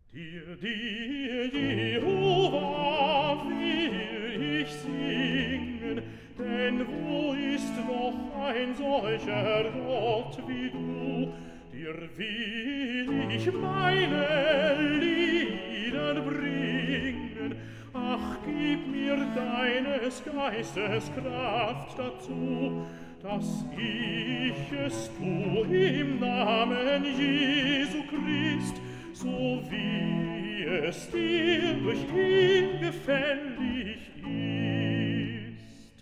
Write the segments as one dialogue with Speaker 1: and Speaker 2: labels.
Speaker 1: Dir, Jehova, will ich singen, denn wo ist noch ein solcher Gott wie du? Dir will ich meine Lieder bringen, ach, gib mir deines Geistes Kraft dazu, dass ich es tu im Namen Jesu Christ, so wie es dir durch ihn gefällig ist.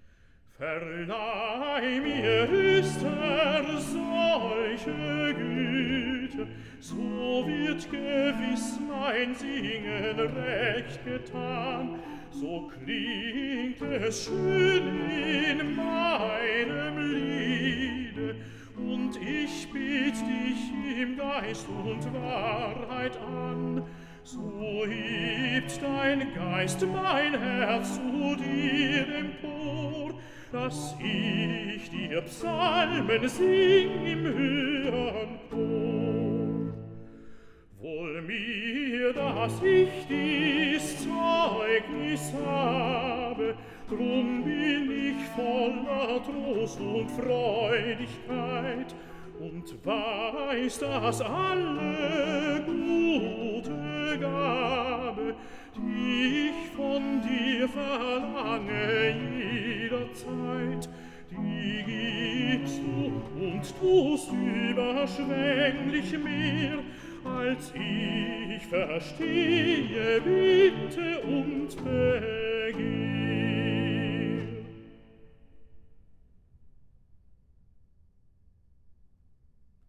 Speaker 1: Verleih mir, höchster, solche Güte, so wird gewiss mein Singen recht getan, so klingt es schön in meinem Liede, und ich bitt dich im Geist und Wahrheit an, so hebt dein Geist mein Herz zu dir empor, dass ich dir Psalmen sing im höheren Chor. Wohl mir, dass ich dies Zeugnis habe, drum bin ich voller Trost und Freudigkeit und weiß, dass alle gute Gabe, die ich von dir verlange jederzeit, die gibst du und tust überschwänglich mehr, als ich verstehe, bitte und begehr.